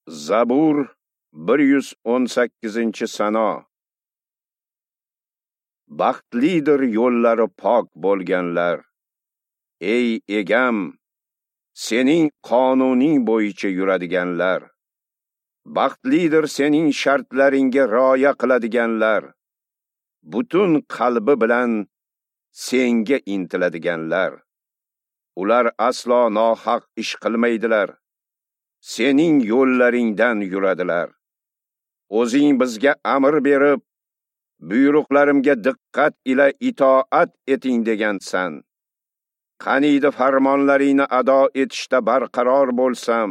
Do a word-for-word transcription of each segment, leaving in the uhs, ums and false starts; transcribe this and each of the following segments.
Zabur bir yuz o'n sakkizinchi Sano. Baxtlidir yo'llari pok bo'lganlar. Ey egam, sening qonuning bo'yicha yuradiganlar. Baxtlidir sening shartlaringga rioya qiladiganlar. Butun qalbi bilan senga intiladiganlar. Ular aslo nohaq ish qilmaydilar. Sening yo'llaringdan yuradilar. O'zing bizga amr berib, buyruqlarimga diqqat ila itoat eting degansan. Qaniydi farmonlaringni ado etishda barqaror bo'lsam,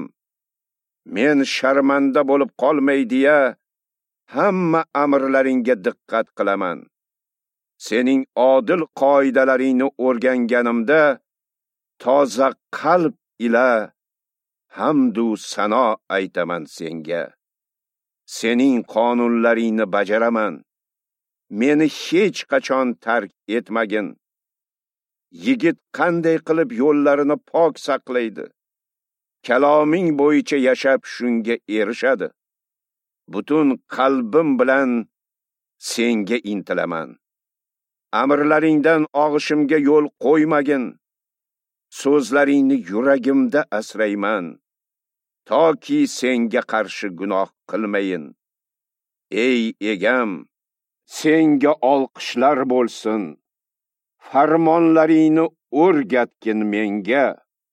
men sharmanda bo'lib qolmay deya hamma amrlaringga diqqat qilaman. Sening odil qoidalaringni o'rganganimda toza qalb ila hamdu sano aytaman senga. Sening qonunlaringni bajaraman. Meni hech qachon tark etmagin. Yigit qanday qilib yo'llarini pok saqlaydi? Kaloming bo'yicha yashab shunga erishadi. Butun qalbim bilan senga intilaman. Amrlaringdan og'ishimga yo'l qo'ymagin. So'zlaringni yuragimda asrayman, toki senga qarshi gunoh qilmayin. Ey egam, senga olqishlar bo'lsin. Farmonlaringni o'rgatgin menga.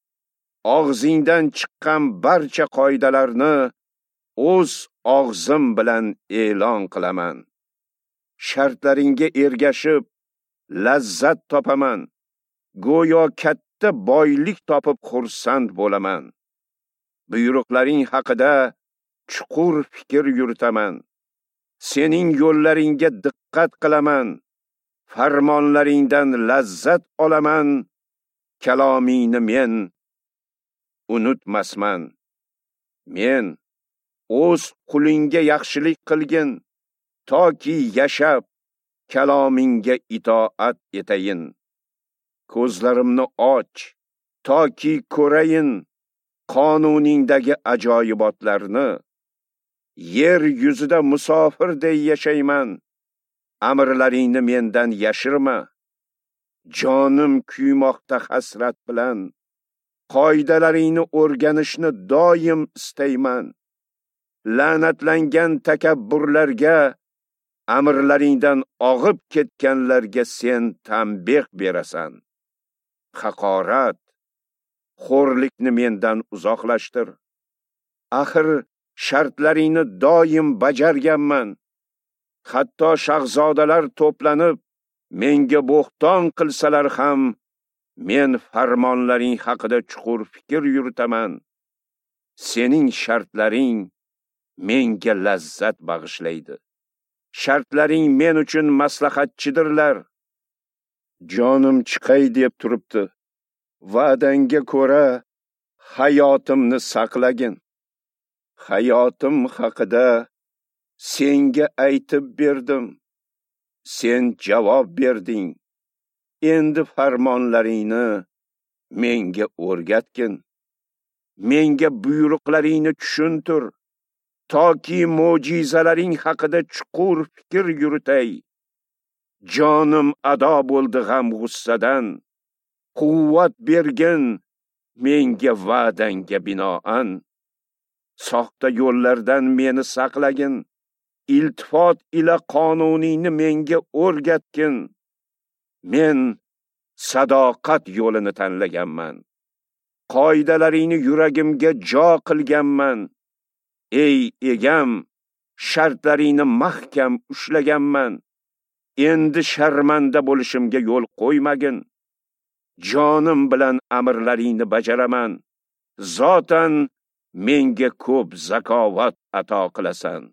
Og'zingdan chiqqan barcha qoidalarni o'z og'zim bilan e'lon qilaman. Shartlaringga ergashib lazzat topaman. Go'yo katta boylik topib xursand bo'laman. Buyruqlaring haqida chuqur fikr yuritaman. Sening yo'llaringga diqqat qilaman. Farmonlaringdan lazzat olaman. Kalomingni men unutmasman. Men o'z qulingga yaxshilik qilgin, toki yashab kalomingga itoat etayin. Ko'zlarimni och, toki ko'rayin qonuningdagi ajoyibotlarni. Yer yuzida musofirday yashayman. Amrlaringni mendan yashirma. Jonim kuymoqda hasrat bilan. Qoidalaringni o'rganishni doim istayman. La'natlangan takabburlarga, amrlaringdan og'ib ketganlarga sen tanbeh berasan. Haqorat, xo'rlikni mendan uzoqlashtir. Axir shartlaringni doim bajarganman. Hatto shahzodalar to'planib menga bo'xton qilsalar ham, men farmonlaring haqida chuqur fikr yuritaman. Sening shartlaring menga lazzat bag'ishlaydi. Shartlaring men uchun maslahatchidirlar. Jonim chiqay deb turibdi. Va'dangga ko'ra hayotimni saqlagin. Hayotim haqida senga aytib berdim. Sen javob berding. Endi farmonlaringni menga o'rgatgin. Menga buyruqlaringni tushuntir, toki mo'jizalaring haqida chuqur fikr yuritay. Jonim ado bo'ldi g'am g'ussadan. Quvvat bergin menga va'dangga binoan. Soxta yo'llardan meni saqlagin. Iltifot ila qonuningni menga o'rgatgin. Men sadoqat yo'lini tanlaganman. Qoidalaringni yuragimga jo qilganman. Ey egam, shartlaringni mahkam ushlaganman. Endi sharmanda bo'lishimga yo'l qo'ymagin. Jonim bilan amrlaringni bajaraman. Zotan menga ko'p zakovat ato qilasan.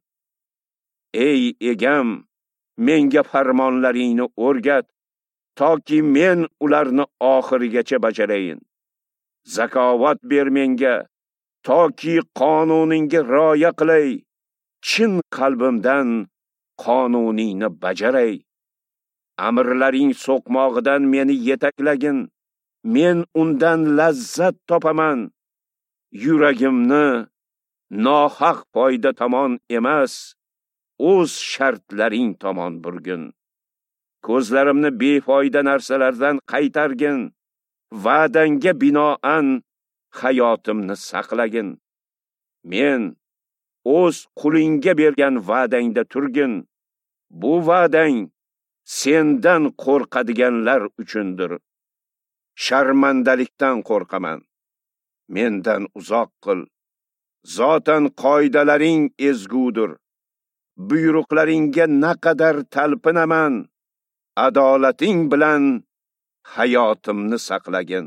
Ey egam, menga farmonlaringni o'rgat, toki men ularni oxirigacha bajarayin. Zakovat ber menga, toki qonuningga rioya qilay. Chin qalbimdan qonuningni bajaray. Amrlaring so'qmog'idan meni yetaklagin. Men undan lazzat topaman. Yuragimni nohaq foyda tomon emas, o'z shartlaring tomon burgin. Ko'zlarimni befoyda narsalardan qaytargin, va'dangga binoan hayotimni saqlagin. Men o'z qulingga bergan va'dangda turgin. Bu va'dang sendan qo'rqadiganlar uchundir. Sharmandalikdan qo'rqaman. Mendan uzoq qil. Zotan qoidalaring ezgudir. Buyruqlaringga naqadar talpinaman. Adolating bilan hayotimni saqlagin.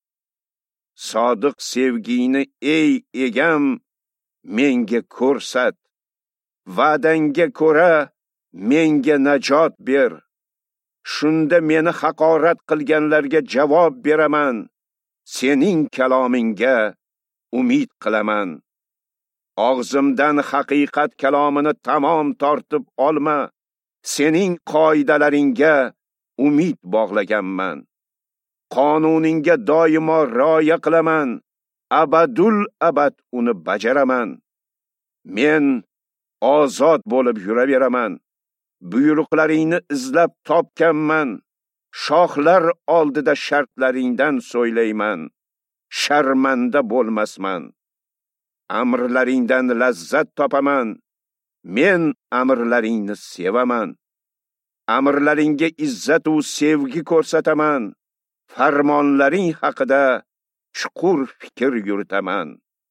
Sodiq sevgini ey egam menga ko'rsat. Va'dangga ko'ra menga najot ber. Shunda meni haqorat qilganlarga javob beraman. Sening kalomingga umid qilaman. Og'zimdan haqiqat kalomini tamom tortib olma. Sening qoidalaringga umid bog'laganman. Qonuningga doimo rioya qilaman. Abadul abad uni bajaraman. Men ozod bo'lib yuraveraman. Buyruqlaringni izlab topganman. Shohlar oldida shartlaringdan so'ylayman. Sharmanda bo'lmasman. Amrlaringdan lazzat topaman. Men amrlaringni sevaman. Amrlaringga izzat u sevgi ko'rsataman. Farmonlaring haqida chuqur fikr yuritaman.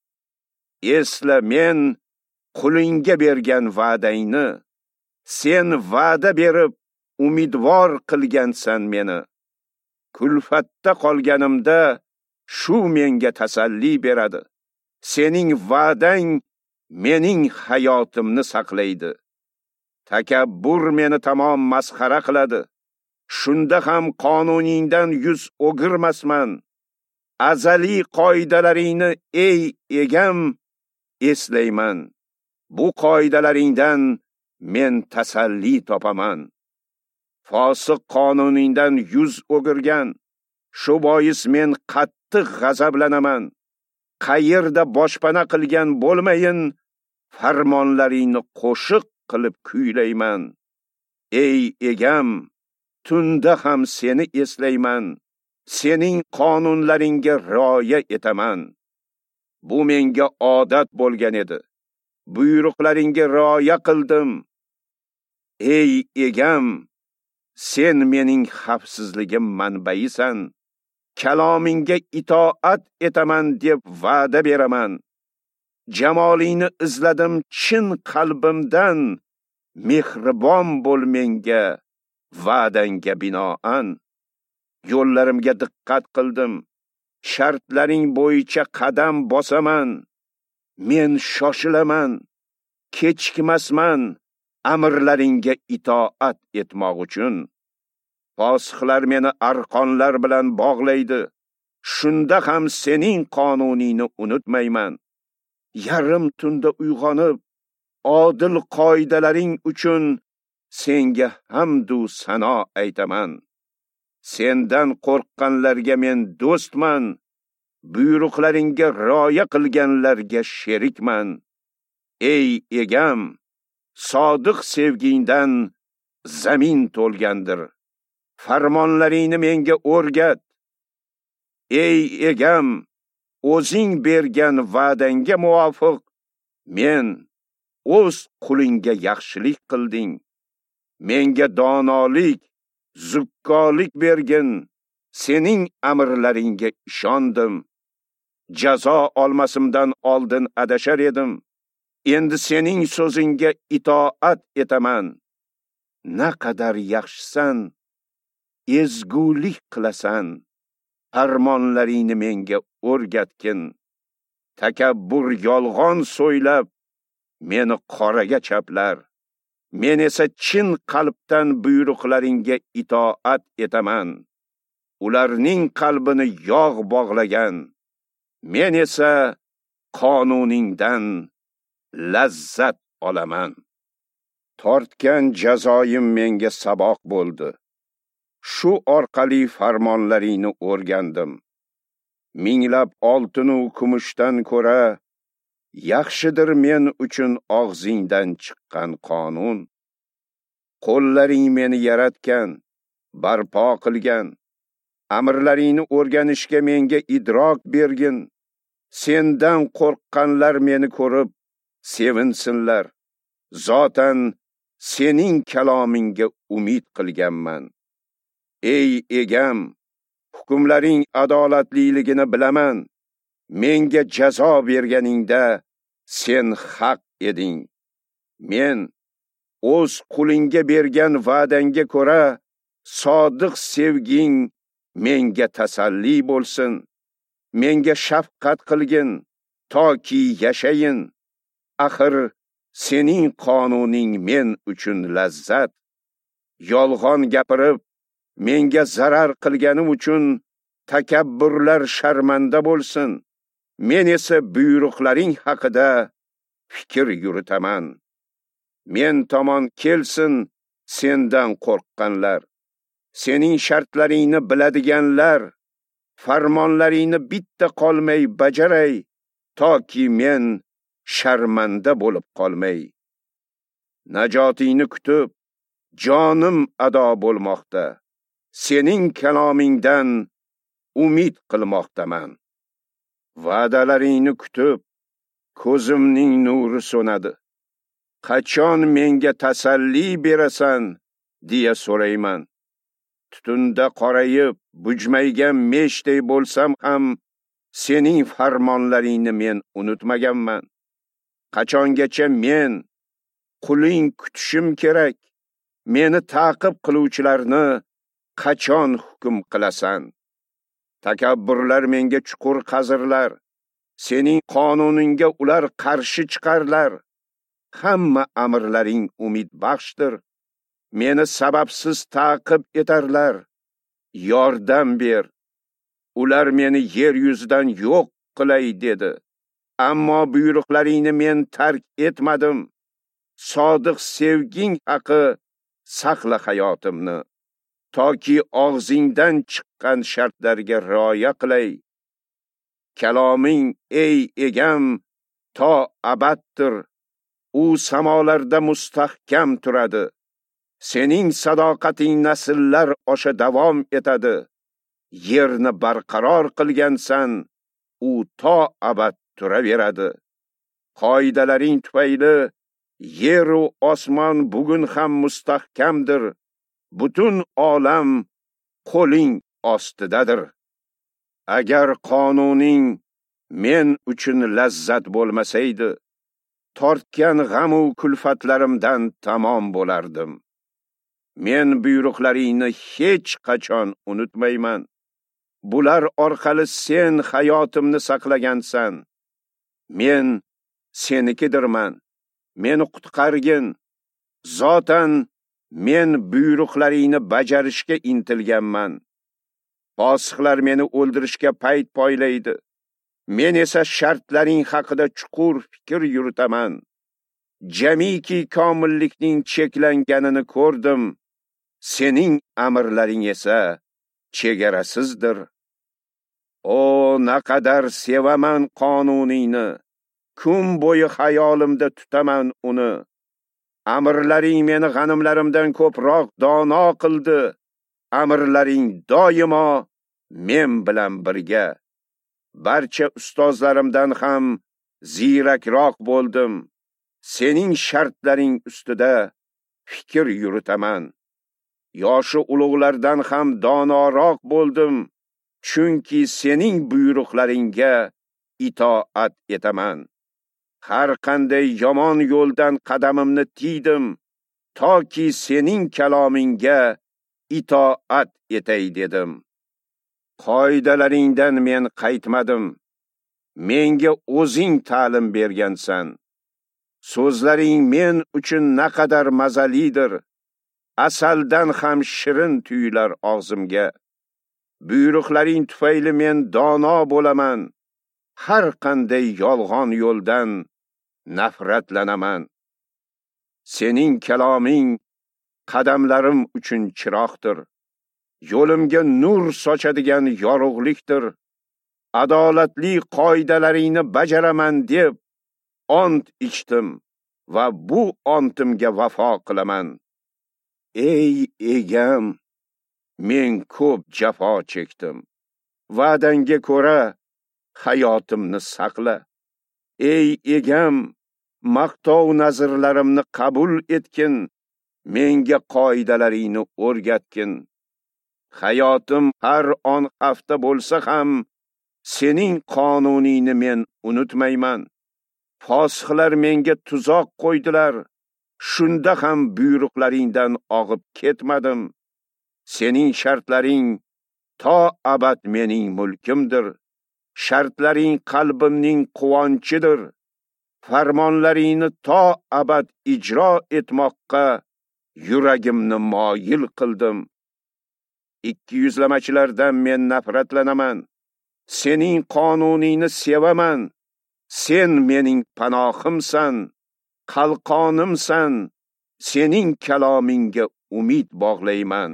Esla, men qulingga bergan va'dangni. Sen va'da berib umidvor qilgansan meni. Kulfatda qolganimda shu menga tasalli beradi. Sening va'dang mening hayotimni saqlaydi. Takabbur meni tamom masxara qiladi. Shunda ham qonuningdan yuz o'girmasman. Azaliy qoidalaringni ey egam eslayman. Bu qoidalaringdan men tasalli topaman. Fosiq qonuningdan yuz o'girgan. Shu bois men qattiq g'azablanaman. Qayerda boshpana qilgan bo'lmayin, farmonlaringni qo'shiq qilib kuylayman. Ey egam, tunda ham seni eslayman. Sening qonunlaringga rioya etaman. Bu menga odat bo'lgan edi. Buyruqlaringga rioya qildim. Ey egam, sen mening xavfsizligim manbaisan. Kalomingga itoat etaman deb va'da beraman. Jamolingni izladim chin qalbimdan. Mehribon bo'l menga va'dangga binoan. Yo'llarimga diqqat qildim. Shartlaring bo'yicha qadam bosaman. Men shoshilaman, kechikmasman amrlaringga itoat etmoq uchun. Fosiqlar meni arqonlar bilan bog'laydi. Shunda ham sening qonuningni unutmayman. Yarim tunda uyg'onib, odil qoidalaring uchun senga hamdu sano aytaman. Sendan qo'rqqanlarga men do'stman. Buyruqlaringga rioya qilganlarga sherikman. Ey egam, sodiq sevgingdan zamin to'lgandir. Farmonlaringni menga o'rgat. Ey egam, o'zing bergan va'dangga muvofiq men o'z qulingga yaxshilik qilding. Menga donolik, zukkolik bergin. Sening amrlaringga ishondim. Jazo olmasimdan oldin adashar edim. Endi sening so'zingga itoat etaman. Naqadar yaxshisan, ezgulik qilasan. Farmonlaringni menga o'rgatgin. Takabbur yolg'on so'ylab meni qoraga chaplar. Men esa chin qalbdan buyruqlaringga itoat etaman. Ularning qalbini yog' bog'lagan. Men esa qonuningdan lazzat olaman. Tortgan jazoyim menga saboq bo'ldi. Shu orqali farmonlaringni o'rgandim. Minglab oltin va kumushdan ko'ra yaxshidir men uchun og'zingdan chiqqan qonun. Qo'llaring meni yaratgan, barpo qilgan. Amrlaringni o'rganishga menga idrok bergin. Sendan qo'rqqanlar meni ko'rib sevinsinlar. Zotan sening kalomingga umid qilganman. Ey egam, hukmlaring adolatliligini bilaman. Menga jazo berganingda sen haq eding. Men o'z qulingga bergan va'dangga ko'ra sodiq sevging menga tasalli bo'lsin. Menga shafqat qilgin toki yashayin. Axir sening qonuning men uchun lazzat. Yolg'on gapirib menga zarar qilganim uchun takabburlar sharmanda bo'lsin. Men esa buyruqlaring haqida fikr yuritaman. Men tomon kelsin sendan qo'rqqanlar. Sening shartlaringni biladiganlar, farmonlaringni bitta qolmay bajaray, toki men sharmanda bo'lib qolmay. Najotingni kutib, jonim ado bo'lmoqda. Sening kalomingdan umid qilmoqdaman. Va'dalaringni kutib, ko'zimning nuri so'nadi. Qachon menga tasalli berasan, deya so'rayman. Tutunda qorayib, bujmaygan meshday bo'lsam ham, sening farmonlaringni men unutmaganman. Qachongacha men quling kutishim kerak? Meni ta'qib qiluvchilarni qachon hukm qilasan? Takabburlar menga chuqur qazirlar. Sening qonuningga ular qarshi chiqarlar. Hamma amrlaring umid baxshdir. Meni sababsiz ta'qib etarlar. Yordam ber. Ular meni yer yuzidan yo'q qilay dedi. Ammo buyruqlaringni men tark etmadim. Sodiq sevging haqi saqla hayotimni. Toki og'zingdan chiqqan shartlarga rioya qilay. Kaloming ey egam to abaddir. U samolarda mustahkam turadi. Sening sadoqating nasllar osha davom etadi. Yerni barqaror qilgansan, u to abad turaveradi. Qoidalaring tufayli yer u osmon bugun ham mustahkamdir. Butun olam qo'ling ostidadir. Agar qonuning men uchun lazzat bo'lmasaydi, tortgan g'am u kulfatlarimdan tamom bo'lardim. Men buyruqlaringni hech qachon unutmayman. Bular orqali sen hayotimni saqlagansan. Men senikidirman. Meni qutqargin. Zotan men buyruqlaringni bajarishga intilganman. Fosiqlar meni o'ldirishga payt poylaydi. Men esa shartlaring haqida chuqur fikr yuritaman. Jamiki komillikning cheklanganini ko'rdim. Sening amrlaring esa chegarasizdir. O naqadar sevaman qonuningni. Kun bo'yi xayolimda tutaman uni. Amrlaring meni g'animlarimdan ko'proq dono qildi. Amrlaring doimo men bilan birga. Barcha ustozlarimdan ham ziyrakroq bo'ldim. Sening shartlaring ustida fikr yuritaman. Yoshi ulug'lardan ham donoroq bo'ldim. Chunki sening buyruqlaringga itoat etaman. Har qanday yomon yo'ldan qadamimni tiydim, toki sening kalomingga itoat etay dedim. Qoidalaringdan men qaytmadim. Menga o'zing ta'lim bergansan. So'zlaring men uchun naqadar mazalidir. Asaldan ham shirin tuyular og'zimga. Buyruqlaring tufayli men dono bo'laman. Har qanday yolg'on yo'ldan nafratlanaman. Sening kaloming qadamlarim uchun chiroqdir. Yo'limga nur sochadigan yorug'likdir. Adolatli qoidalaringni bajaraman deb ont ichdim va bu ontimga vafo qilaman. Ey egam, men ko'p jafo chekdim. Va'dangga ko'ra hayotimni saqla. Ey egam, maqtov nazrlarimni qabul etgin, menga qoidalaringni o'rgatgin. Hayotim har on hafta bo'lsa ham sening qonuningni men unutmayman. Fosihlar menga tuzoq qo'ydilar, shunda ham buyruqlaringdan og'ib ketmadim. Sening shartlaring to abad mening mulkimdir. Shartlaring qalbimning quvonchidir. Farmonlaringni to abad ijro etmoqqa yuragimni moyil qildim. Ikki yuzlamachilardan men nafratlanaman. Sening qonuningni sevaman. Sen mening panohimsan, qalqonimsan. Sening kalomingga umid bog'layman.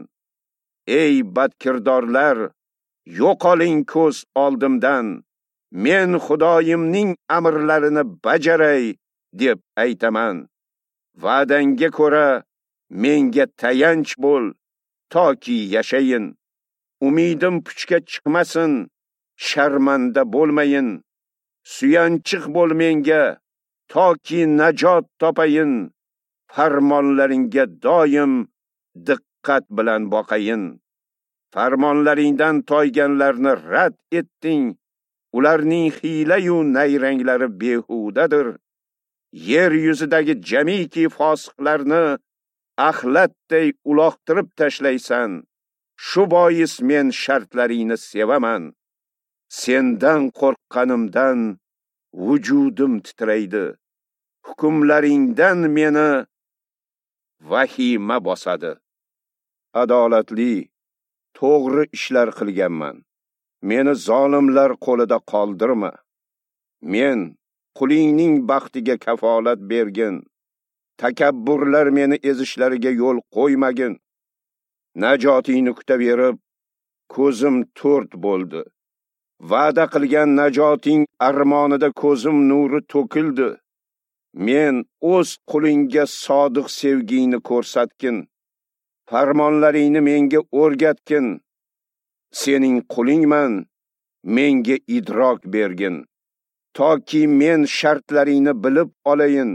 Ey badkirdorlar, yo'qoling ko'z oldimdan. Men Xudoyimning amrlarini bajaray deb aytaman. Va'dangga ko'ra menga tayanch bo'l, toki yashayin. Umidim puchga chiqmasin, sharmanda bo'lmayin. Suyanchiq bo'l menga, toki najot topayin. Farmonlaringga doim diqqat bilan boqayin. Farmonlaringdan toyganlarni rad etding. Ularning hiyla-yu nayranglari behudadir. Yer yuzidagi jamiki fosiqlarni axlatday uloqtirib tashlaysan. Shu bois men shartlaringni sevaman. Sendan qo'rqqanimdan vujudim titraydi. Hukmlaringdan meni vahima bosadi. Adolatli, to'g'ri ishlar qilganman. Meni zolimlar qo'lida qoldirma. Men qulingning baxtiga kafolat bergin. Takabburlar meni ezishlariga yo'l qo'ymagin. Najotingni kutaverib, ko'zim to'rt bo'ldi. Va'da qilgan najoting armonida ko'zim nuri to'kildi. Men o'z qulingga sodiq sevgingni ko'rsatgin. Farmonlaringni menga o'rgatgin. Sening qulingman, menga idrok bergin. Toki men shartlaringni bilib olayin.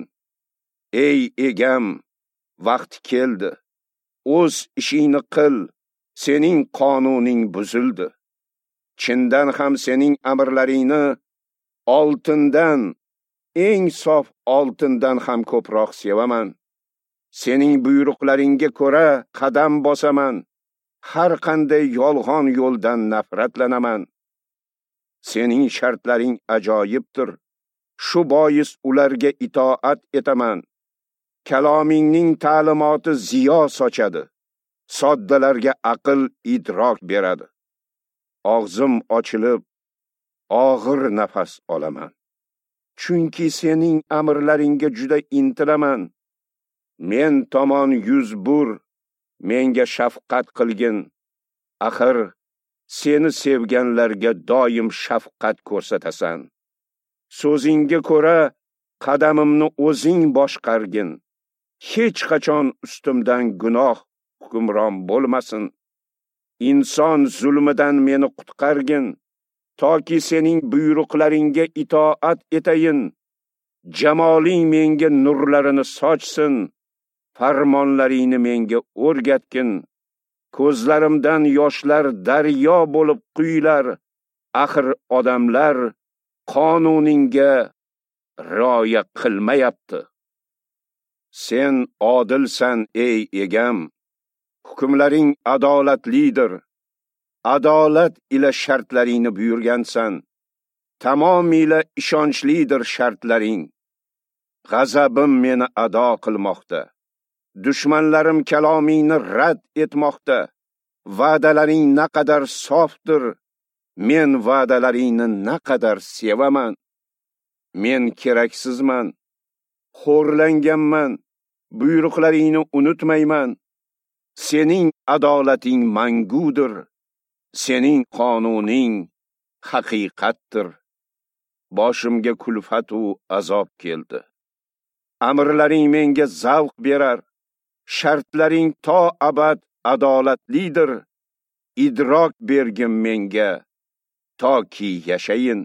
Ey egam, vaqt keldi. O'z ishingni qil, sening qonuning buzildi. Chindan ham sening amrlaringni oltindan, eng sof oltindan ham ko'proq sevaman. Sening buyruqlaringga ko'ra qadam bosaman. Har qanday yolg'on yo'ldan nafratlanaman. Sening shartlaring ajoyibdir. Shu bois ularga itoat etaman. Kalomingning ta'limoti ziyo sochadi. Soddalarga aql idrok beradi. Og'zim ochilib, og'ir nafas olaman. Chunki sening amrlaringga juda intilaman. Men tomon yuz bur, menga shafqat qilgin. Axir seni sevganlarga doim shafqat ko'rsatasan. So'zingga ko'ra qadamimni o'zing boshqargin. Hech qachon ustimdan gunoh hukmron bo'lmasin. Inson zulmidan meni qutqargin, toki sening buyruqlaringga itoat etayin. Jamoling menga nurlarini sochsin. Farmonlaringni menga o'rgatgin. Ko'zlarimdan yoshlar daryo bo'lib quylar. Axir odamlar qonuningga rioya qilmayapti. Sen odilsan ey egam. Hukmlaring adolatlidir. Adolat ila shartlaringni buyurgansan. Tamomila ishonchlidir shartlaring. G'azabim meni ado qilmoqda. Dushmanlarim kalomingni rad etmoqda. Va'dalaring naqadar sofdir. Men va'dalaringni naqadar sevaman. Men keraksizman. Xo'rlanganman. Buyruqlaringni unutmayman. Sening adolating mangudir. Sening qonuning haqiqatdir. boshimga kulfat u azob keldi. Amrlaring menga zavq berar, shartlaring to abad adolatlidir. Idrok bergin menga, toki yashayin.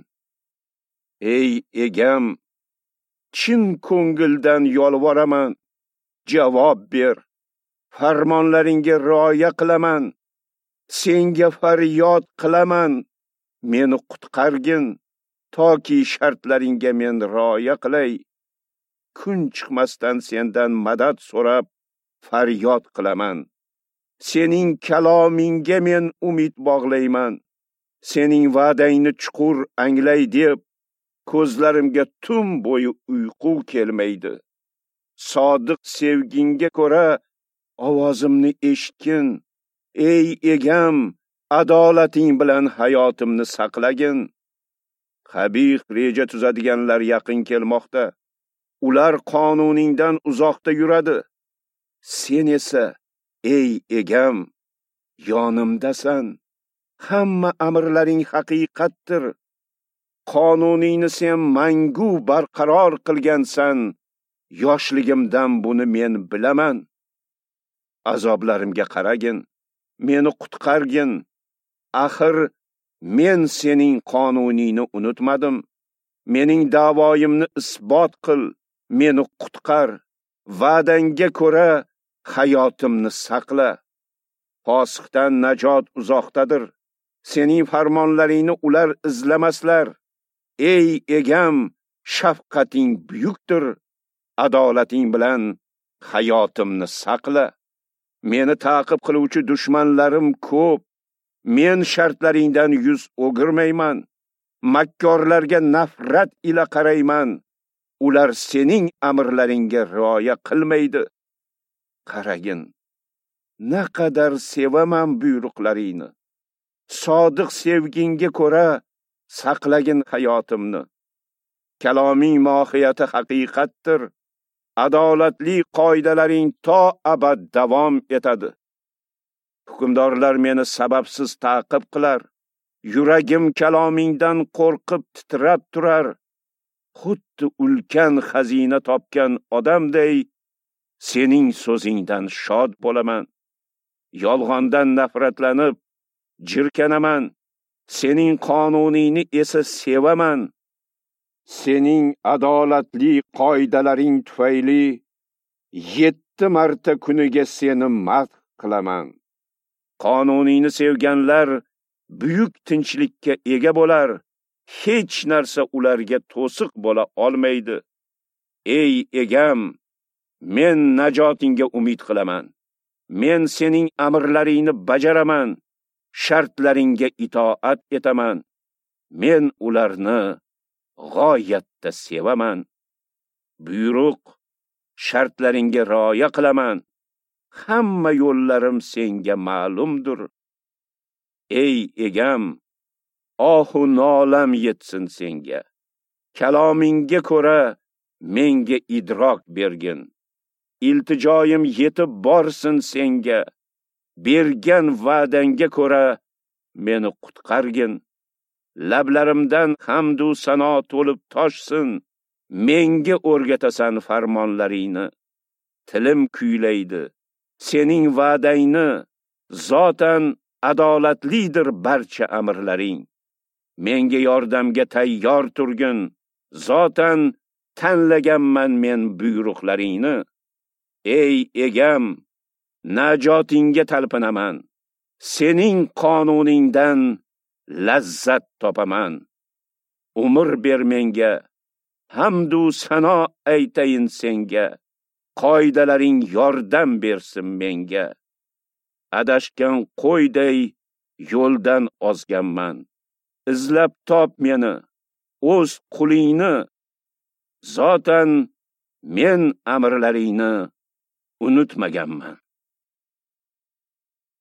Ey egam, chin ko'ngildan yolvoraman, javob ber. Farmonlaringga rioya qilaman, senga faryod qilaman. Meni qutqargin, toki shartlaringga men rioya qilay. Kun chiqmasdan sendan madad so'rab faryod qilaman. Sening kalomingga men umid bog'layman. Sening va'dangni chuqur anglay deb, ko'zlarimga tun bo'yi uyqu kelmaydi. Sodiq sevgingga ko'ra ovozimni eshitgin. Ey egam, adolating bilan hayotimni saqlagin. Qabih reja tuzadiganlar yaqin kelmoqda. Ular qonuningdan uzoqda yuradi. Sen esa, ey egam, yonimdasan. Hamma amrlaring haqiqatdir. Qonuningni sen mangu barqaror qilgansan. Yoshligimdan buni men bilaman. Azoblarimga qaragin, meni qutqargin. Axir men sening qonuningni unutmadim. Mening da'voyimni isbot qil, meni qutqar. Va'dangga ko'ra hayotimni saqla. Fosiqdan najot uzoqdadir. Sening farmonlaringni ular izlamaslar. Ey egam, shafqating buyukdir. Adolating bilan hayotimni saqla. Meni ta'qib qiluvchi dushmanlarim ko'p. Men shartlaringdan yuz o'girmayman. Makkorlarga nafrat ila qarayman. Ular sening amrlaringga rioya qilmaydi. Qaragin, naqadar sevaman buyruqlaringni. Sodiq sevgingga ko'ra saqlagin hayotimni. Kaloming mohiyati haqiqatdir. Adolatli qoidalaring to abad davom etadi. Hukmdorlar meni sababsiz ta'qib qilar. Yuragim kalomingdan qo'rqib titrab turar. Xuddi ulkan xazina topgan odamday sening so'zingdan shod bo'laman. Yolg'ondan nafratlanib jirkanaman. Sening qonuningni esa sevaman. Sening adolatli qoidalaring tufayli yetti marta kuniga seni madh qilaman. Qonuningni sevganlar buyuk tinchlikka ega bo'lar. Hech narsa ularga to'siq bo'la olmaydi. Ey egam, men najotingga umid qilaman. Men sening amrlaringni bajaraman. Shartlaringga itoat etaman. Men ularni g'oyatda sevaman. Buyruq, shartlaringga rioya qilaman. Hamma yo'llarim senga ma'lumdir. Ey egam, ohu nolam yetsin senga. Kalomingga ko'ra menga idrok bergin. Iltijoyim yetib borsin senga. Bergan va'dangga ko'ra meni qutqargin. Lablarimdan hamdu sano to'lib toshsin. Menga o'rgatasan farmonlaringni. Tilim kuylaydi. Sening va'dangni, zotan adolatlidir barcha amrlaring. Menga yordamga tayyor turgin. Zotan tanlaganman men buyruqlaringni. Ey egam, najotingga talpinaman. Sening qonuningdan lazzat topaman. Umr ber menga, hamdu sano aytayin senga. Qoidalaring yordam bersin menga. Adashgan qo'yday yo'ldan ozganman. Izlab top meni, o'z qulingni. Zotan men amrlaringni unutmaganman.